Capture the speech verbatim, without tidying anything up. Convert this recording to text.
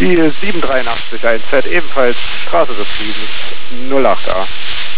Die sieben dreiundachtzig, ein Z, ebenfalls Straße des Friedens, null acht a.